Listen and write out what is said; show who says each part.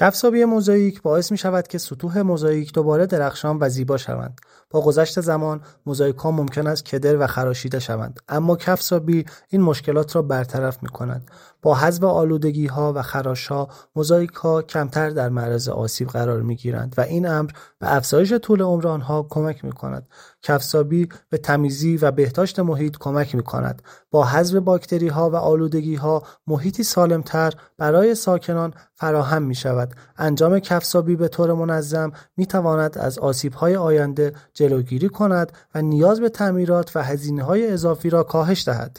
Speaker 1: کفسابی موزاییک باعث می شود که سطوح موزاییک دوباره درخشان و زیبا شوند. با گذشت زمان موزاییک‌ها ممکن است کدر و خراشیده شوند، اما کفسابی این مشکلات را برطرف می کند. با حذف آلودگی‌ها و خراش‌ها موزاییک‌ها کمتر در معرض آسیب قرار می‌گیرند و این امر به افزایش طول عمر آنها کمک می‌کند. کفسابی به تمیزی و بهداشت محیط کمک می‌کند. با حذف باکتری‌ها و آلودگی‌ها محیطی سالم‌تر برای ساکنان فراهم می‌شود. انجام کفسابی به طور منظم می‌تواند از آسیب‌های آینده جلوگیری کند و نیاز به تعمیرات و هزینه‌های اضافی را کاهش دهد.